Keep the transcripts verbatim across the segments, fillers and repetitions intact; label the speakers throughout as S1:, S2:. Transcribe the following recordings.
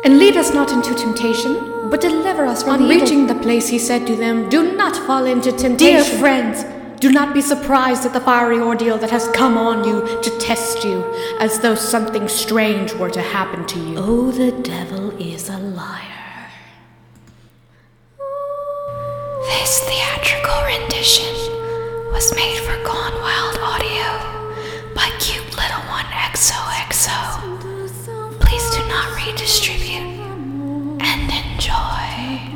S1: And lead us not into temptation, but deliver us from
S2: On
S1: evil.
S2: reaching the place, he said to them, "Do not fall into temptation."
S1: Dear friends, do not be surprised at the fiery ordeal that has come on you to test you, as though something strange were to happen to you.
S2: Oh, the devil is a liar.
S3: This theatrical rendition was made for Gone Wild Audio by Cute Little One X O X O. Please do not redistribute and enjoy.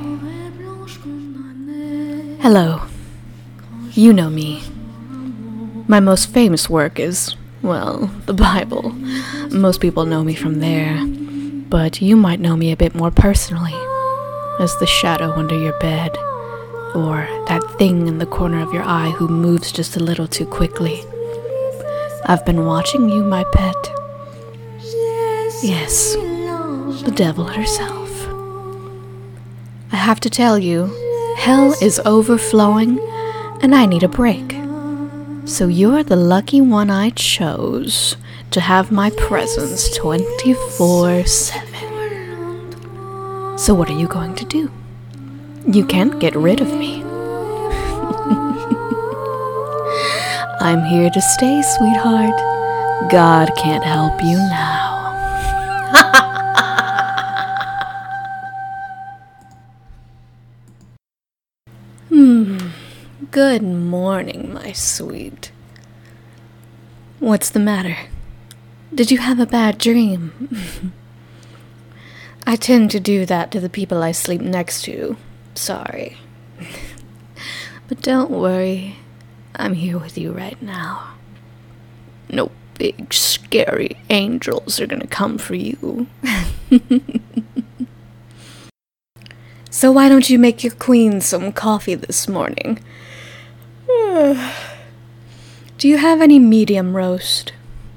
S2: Hello. You know me. My most famous work is, well, the Bible. Most people know me from there, but you might know me a bit more personally, as the shadow under your bed, or that thing in the corner of your eye who moves just a little too quickly. I've been watching you, my pet. Yes, the devil herself. I have to tell you, hell is overflowing, and I need a break. So you're the lucky one I chose to have my presence twenty-four seven. So what are you going to do? You can't get rid of me. I'm here to stay, sweetheart. God can't help you now. Hmm. Good morning, my sweet. What's the matter? Did you have a bad dream? I tend to do that to the people I sleep next to. Sorry. But don't worry. I'm here with you right now. No big, scary angels are gonna come for you. So why don't you make your queen some coffee this morning? Do you have any medium roast?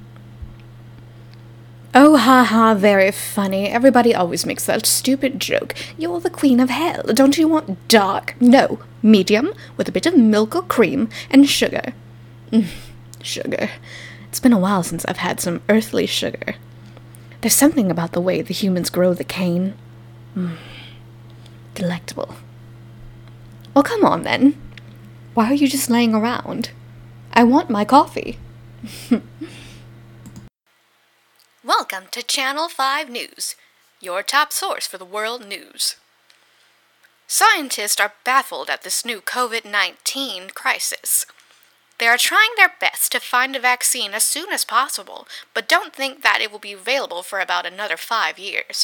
S2: Oh, ha ha, very funny. Everybody always makes that stupid joke. You're the queen of hell. Don't you want dark? No, medium, with a bit of milk or cream and sugar. Mm, sugar. It's been a while since I've had some earthly sugar. There's something about the way the humans grow the cane. Mm, delectable. Well, come on then. Why are you just laying around? I want my coffee.
S4: Welcome to Channel five News, your top source for the world news. Scientists are baffled at this new covid nineteen crisis. They are trying their best to find a vaccine as soon as possible, but don't think that it will be available for about another five years.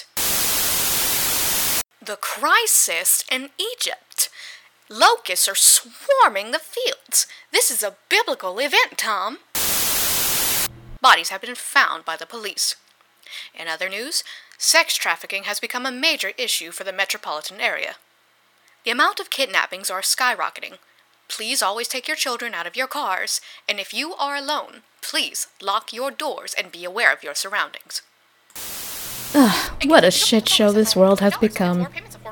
S4: The crisis in Egypt. Locusts are swarming the fields. This is a biblical event, Tom. Bodies have been found by the police. In other news, sex trafficking has become a major issue for the metropolitan area. The amount of kidnappings are skyrocketing. Please always take your children out of your cars, and if you are alone, please lock your doors and be aware of your surroundings.
S2: Ugh, what a shit show this world has become.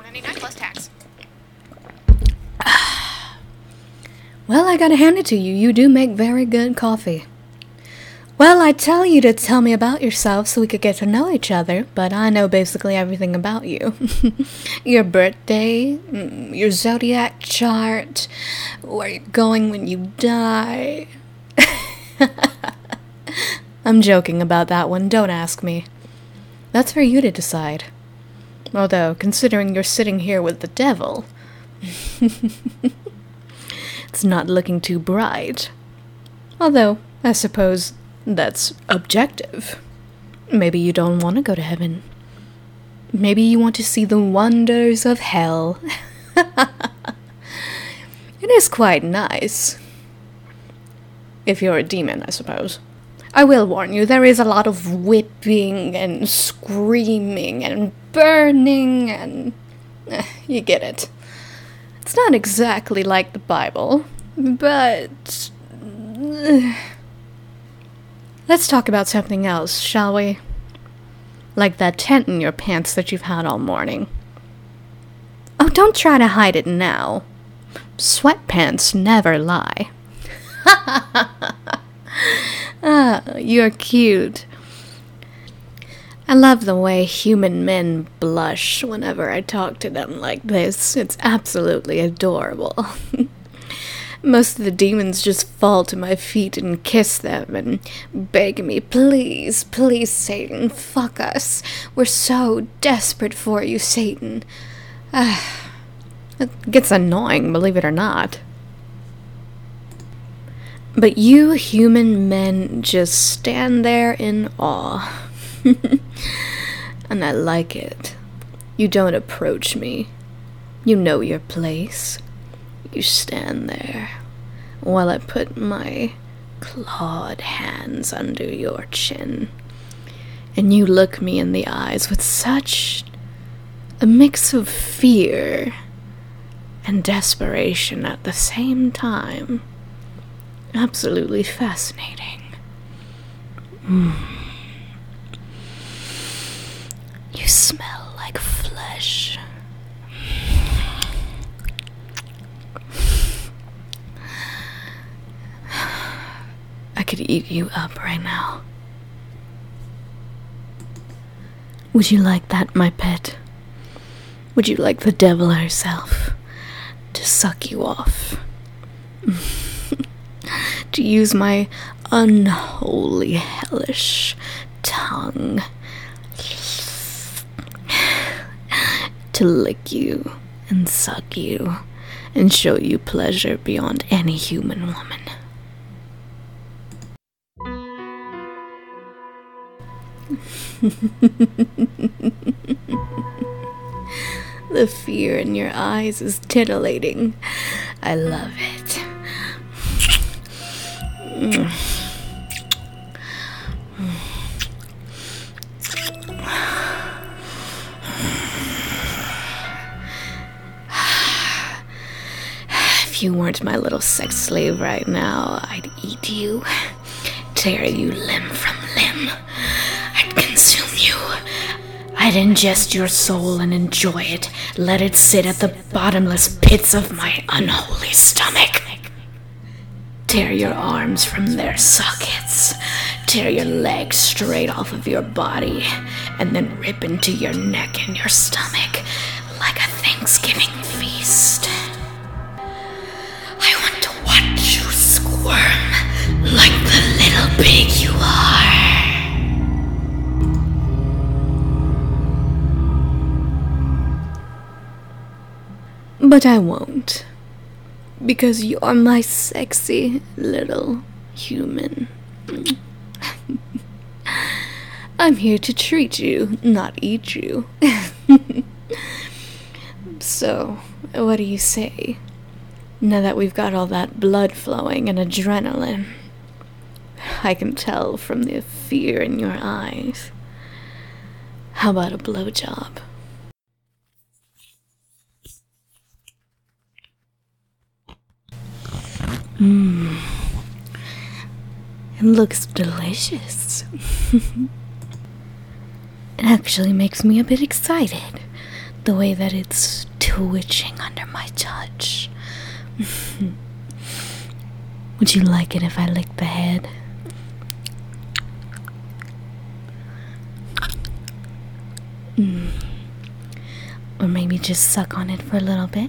S2: Well, I gotta hand it to you. You do make very good coffee. Well, I tell you to tell me about yourself so we could get to know each other, but I know basically everything about you. Your birthday, your zodiac chart, where you're going when you die. I'm joking about that one, don't ask me. That's for you to decide. Although, considering you're sitting here with the devil, it's not looking too bright. Although, I suppose that's objective. Maybe you don't want to go to heaven. Maybe you want to see the wonders of hell. It is quite nice. If you're a demon, I suppose. I will warn you, there is a lot of whipping and screaming and burning and... Eh, you get it. It's not exactly like the Bible, but... Let's talk about something else, shall we? Like that tent in your pants that you've had all morning. Oh, don't try to hide it now. Sweatpants never lie. Ah, you're cute. I love the way human men blush whenever I talk to them like this. It's absolutely adorable. Most of the demons just fall to my feet and kiss them and beg me, please, please, Satan, fuck us. We're so desperate for you, Satan. Ah, it gets annoying, believe it or not. But you human men just stand there in awe. And I like it. You don't approach me. You know your place. You stand there while I put my clawed hands under your chin. And you look me in the eyes with such a mix of fear and desperation at the same time. Absolutely fascinating. Mm. You smell like flesh. I could eat you up right now. Would you like that, my pet? Would you like the devil herself to suck you off? To use my unholy, hellish tongue to lick you and suck you and show you pleasure beyond any human woman. The fear in your eyes is titillating. I love it. If you weren't my little sex slave right now, I'd eat you, tear you limb from limb. I'd consume you. I'd ingest your soul and enjoy it, let it sit at the bottomless pits of my unholy stomach. Tear your arms from their sockets, tear your legs straight off of your body, and then rip into your neck and your stomach like a Thanksgiving feast. I want to watch you squirm like the little pig you are. But I won't. Because you're my sexy little human. I'm here to treat you, not eat you. So, what do you say? Now that we've got all that blood flowing and adrenaline, I can tell from the fear in your eyes. How about a blowjob? Mmm. It looks delicious. It actually makes me a bit excited, the way that it's twitching under my touch. Would you like it if I licked the head? Mm. Or maybe just suck on it for a little bit?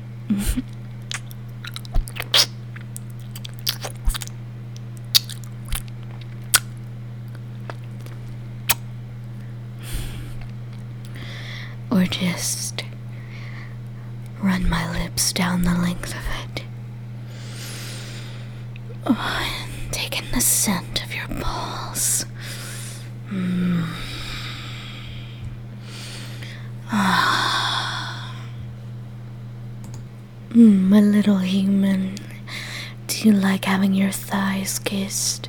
S2: Or just run my lips down the length of it. Oh, and take in the scent of your balls. Mm. Ah. Mm, my little human. Do you like having your thighs kissed?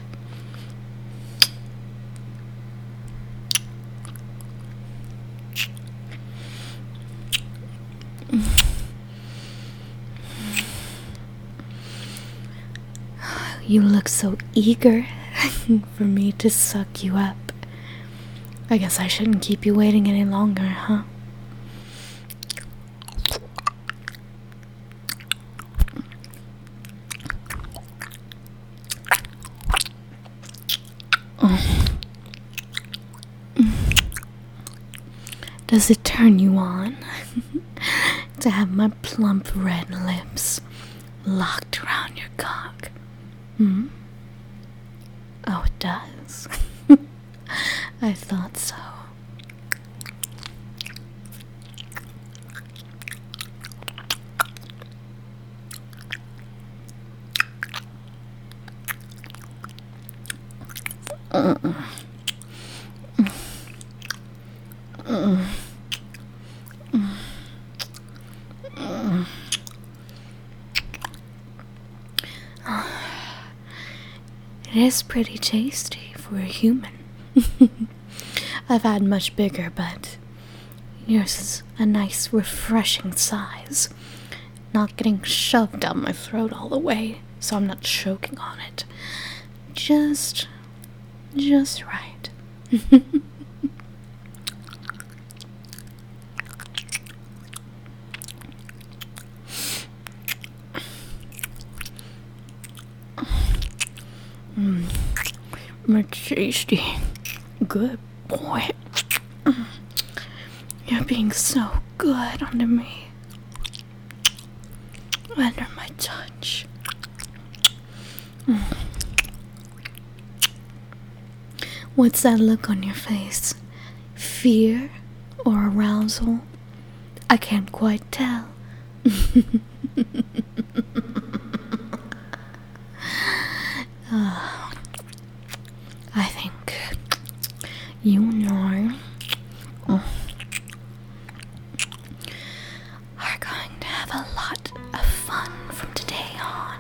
S2: You look so eager for me to suck you up. I guess I shouldn't keep you waiting any longer, huh? Oh. Does it turn you on to have my plump red lips locked around your cock? Hmm? Oh, it does. I thought so. Mm-mm. Mm-mm. Mm-mm. It is pretty tasty for a human. I've had much bigger, but yours is a nice, refreshing size. Not getting shoved down my throat all the way, so I'm not choking on it. Just, just right. Mm, much tasty. Good boy. You're being so good under me. Under my touch. Mm. What's that look on your face? Fear or arousal? I can't quite tell. uh, I think you and I uh, are going to have a lot of fun from today on.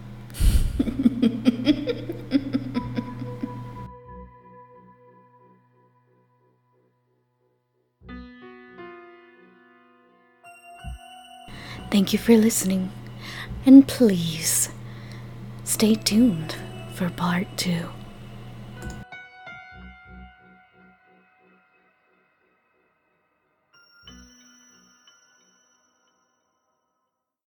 S2: Thank you for listening, and please stay tuned for part two.